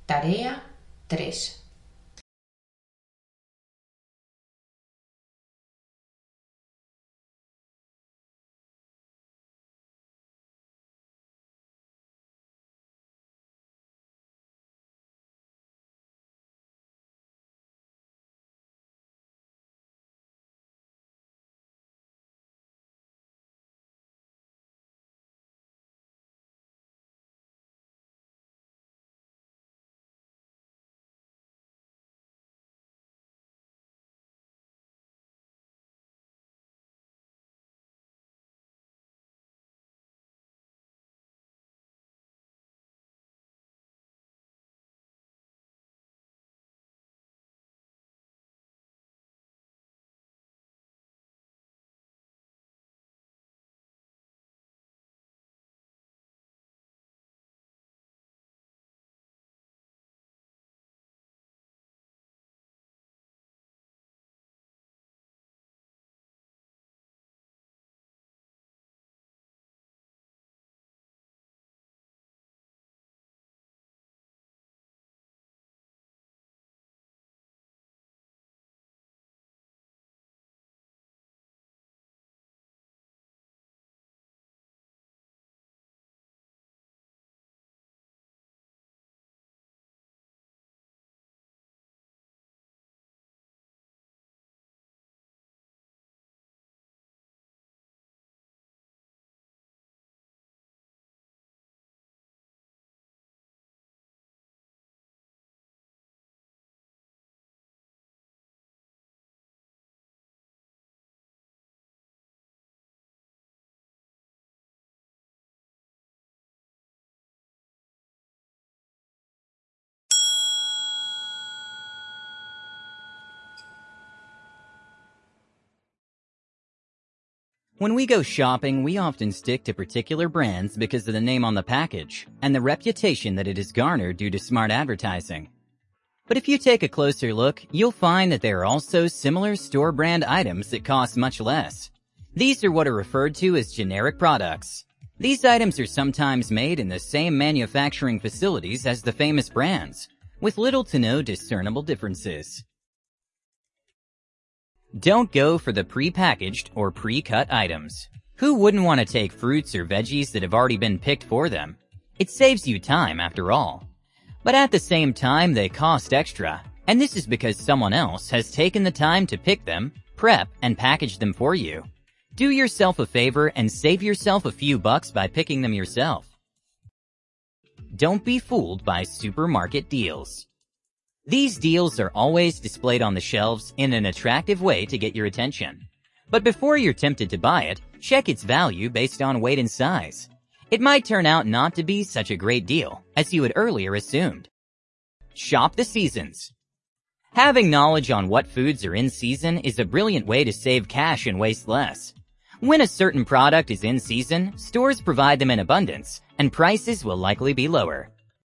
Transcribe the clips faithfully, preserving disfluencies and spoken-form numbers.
Tarea tres. When we go shopping, we often stick to particular brands because of the name on the package and the reputation that it has garnered due to smart advertising. But if you take a closer look, you'll find that there are also similar store brand items that cost much less. These are what are referred to as generic products. These items are sometimes made in the same manufacturing facilities as the famous brands, with little to no discernible differences. Don't go for the pre-packaged or pre-cut items. Who wouldn't want to take fruits or veggies that have already been picked for them? It saves you time after all. But at the same time, they cost extra, and this is because someone else has taken the time to pick them, prep, and package them for you. Do yourself a favor and save yourself a few bucks by picking them yourself. Don't be fooled by supermarket deals. These deals are always displayed on the shelves in an attractive way to get your attention. But before you're tempted to buy it, check its value based on weight and size. It might turn out not to be such a great deal as you had earlier assumed. Shop the seasons. Having knowledge on what foods are in season is a brilliant way to save cash and waste less. When a certain product is in season, stores provide them in abundance, and prices will likely be lower.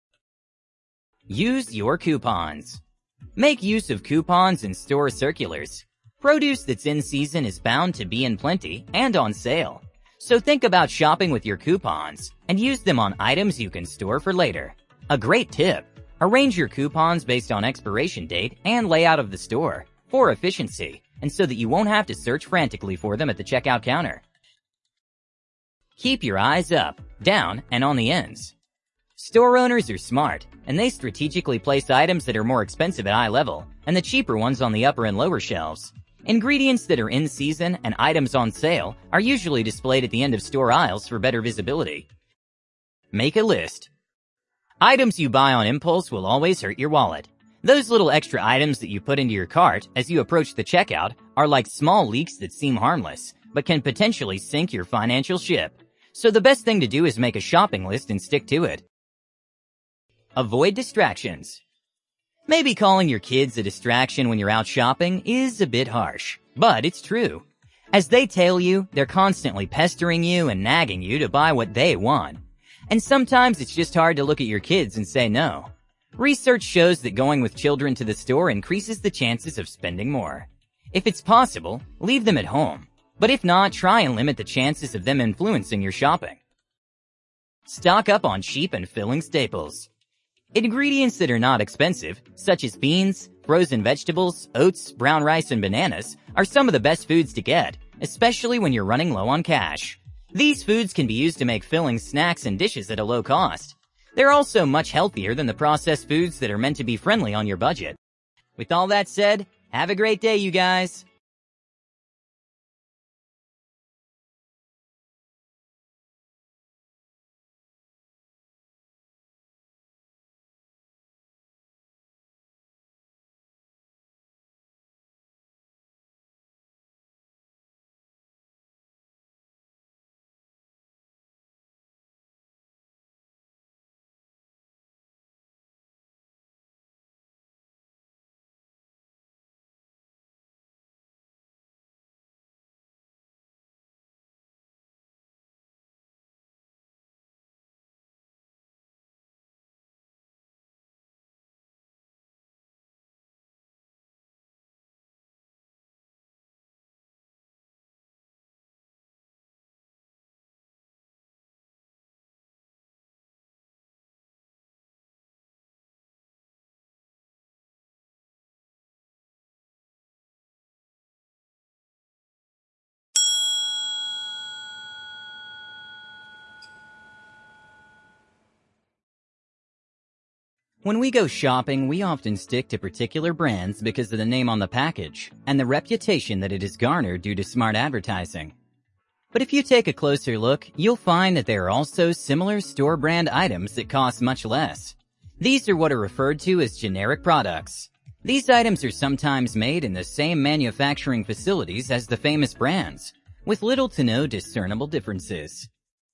Use your coupons. Make use of coupons and store circulars. Produce that's in season is bound to be in plenty and on sale. So think about shopping with your coupons and use them on items you can store for later. A great tip: arrange your coupons based on expiration date and layout of the store for efficiency and so that you won't have to search frantically for them at the checkout counter. Keep your eyes up, down, and on the ends. Store owners are smart, and they strategically place items that are more expensive at eye level and the cheaper ones on the upper and lower shelves. Ingredients that are in season and items on sale are usually displayed at the end of store aisles for better visibility. Make a list. Items you buy on impulse will always hurt your wallet. Those little extra items that you put into your cart as you approach the checkout are like small leaks that seem harmless, but can potentially sink your financial ship. So the best thing to do is make a shopping list and stick to it. Avoid distractions. Maybe calling your kids a distraction when you're out shopping is a bit harsh, but it's true. As they tail you, they're constantly pestering you and nagging you to buy what they want. And sometimes it's just hard to look at your kids and say no. Research shows that going with children to the store increases the chances of spending more. If it's possible, leave them at home. But if not, try and limit the chances of them influencing your shopping. Stock up on cheap and filling staples. Ingredients that are not expensive, such as beans, frozen vegetables, oats, brown rice, and bananas, are some of the best foods to get, especially when you're running low on cash. These foods can be used to make filling snacks and dishes at a low cost. They're also much healthier than the processed foods that are meant to be friendly on your budget. With all that said, have a great day, you guys! When we go shopping, we often stick to particular brands because of the name on the package and the reputation that it has garnered due to smart advertising. But if you take a closer look, you'll find that there are also similar store brand items that cost much less. These are what are referred to as generic products. These items are sometimes made in the same manufacturing facilities as the famous brands, with little to no discernible differences.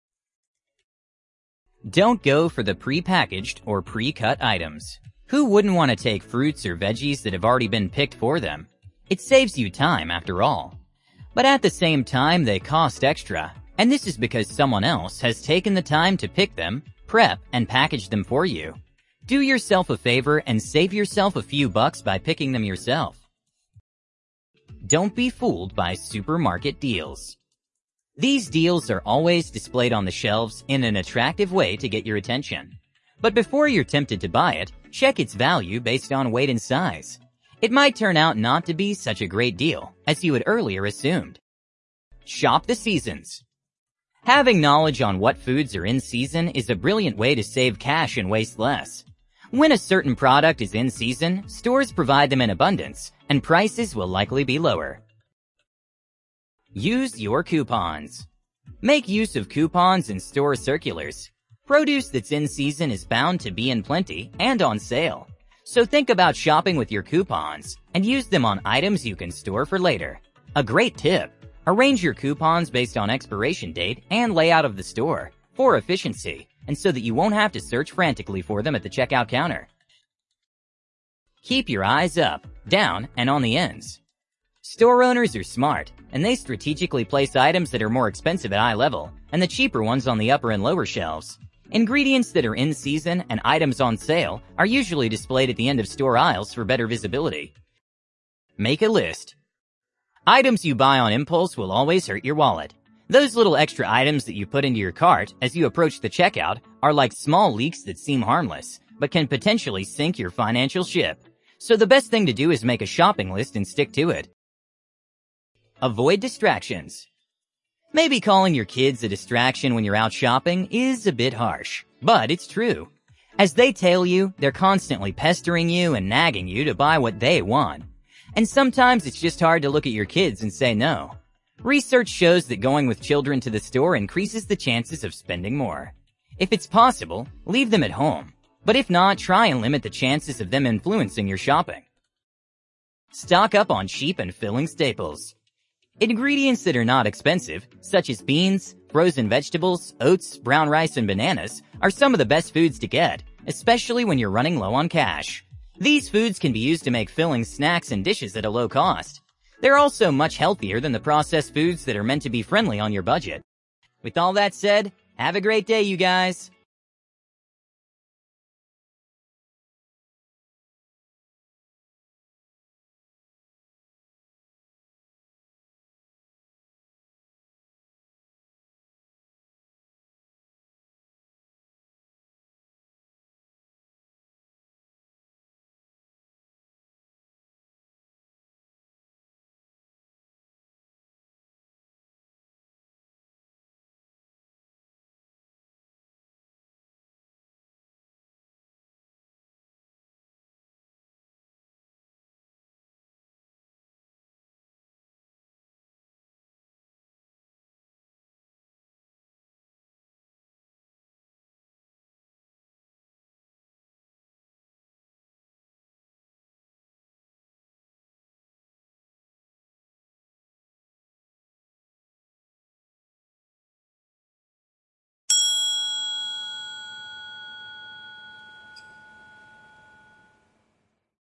Don't go for the pre-packaged or pre-cut items. Who wouldn't want to take fruits or veggies that have already been picked for them? It saves you time after all. But at the same time, they cost extra, and this is because someone else has taken the time to pick them, prep, and package them for you. Do yourself a favor and save yourself a few bucks by picking them yourself. Don't be fooled by supermarket deals. These deals are always displayed on the shelves in an attractive way to get your attention. But before you're tempted to buy it, check its value based on weight and size. It might turn out not to be such a great deal as you had earlier assumed. Shop the seasons. Having knowledge on what foods are in season is a brilliant way to save cash and waste less. When a certain product is in season, stores provide them in abundance, and prices will likely be lower. Use your coupons. Make use of coupons and store circulars. Produce that's in season is bound to be in plenty and on sale. So think about shopping with your coupons and use them on items you can store for later. A great tip: arrange your coupons based on expiration date and layout of the store for efficiency and so that you won't have to search frantically for them at the checkout counter. Keep your eyes up, down, and on the ends. Store owners are smart, and they strategically place items that are more expensive at eye level and the cheaper ones on the upper and lower shelves. Ingredients that are in season and items on sale are usually displayed at the end of store aisles for better visibility. Make a list. Items you buy on impulse will always hurt your wallet. Those little extra items that you put into your cart as you approach the checkout are like small leaks that seem harmless, but can potentially sink your financial ship. So the best thing to do is make a shopping list and stick to it. Avoid distractions. Maybe calling your kids a distraction when you're out shopping is a bit harsh, but it's true. As they tail you, they're constantly pestering you and nagging you to buy what they want. And sometimes it's just hard to look at your kids and say no. Research shows that going with children to the store increases the chances of spending more. If it's possible, leave them at home. But if not, try and limit the chances of them influencing your shopping. Stock up on cheap and filling staples. Ingredients that are not expensive, such as beans, frozen vegetables, oats, brown rice, and bananas, are some of the best foods to get, especially when you're running low on cash. These foods can be used to make filling snacks and dishes at a low cost. They're also much healthier than the processed foods that are meant to be friendly on your budget. With all that said, have a great day, you guys!